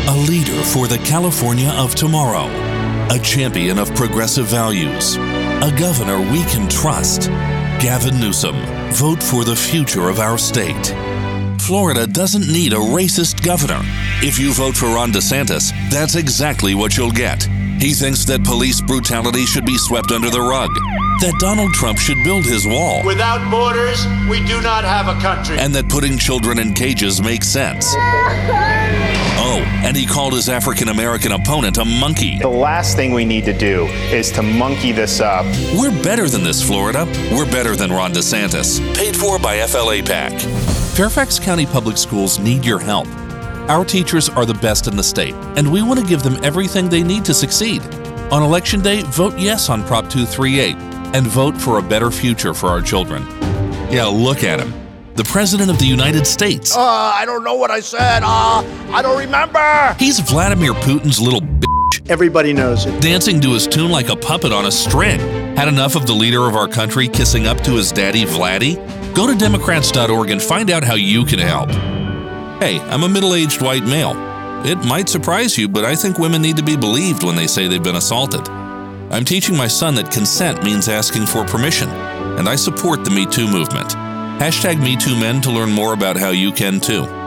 A leader for the California of tomorrow. A champion of progressive values. A governor we can trust. Gavin Newsom. Vote for the future of our state. Florida doesn't need a racist governor. If you vote for Ron DeSantis, that's exactly what you'll get. He thinks that police brutality should be swept under the rug, that Donald Trump should build his wall. Without borders, we do not have a country. And that putting children in cages makes sense. Oh, and he called his African-American opponent a monkey. The last thing we need to do is to monkey this up. We're better than this, Florida. We're better than Ron DeSantis. Paid for by FLA PAC. Fairfax County Public Schools need your help. Our teachers are the best in the state, and we want to give them everything they need to succeed. On Election Day, vote yes on Prop 238 and vote for a better future for our children. Yeah, look at him. The President of the United States. I don't know what I said. I don't remember. He's Vladimir Putin's little bitch. Everybody knows it. Dancing to his tune like a puppet on a string. Had enough of the leader of our country kissing up to his daddy, Vladdy? Go to Democrats.org and find out how you can help. Hey, I'm a middle-aged white male. It might surprise you, but I think women need to be believed when they say they've been assaulted. I'm teaching my son that consent means asking for permission, and I support the Me Too movement. #MeTooMen to learn more about how you can too.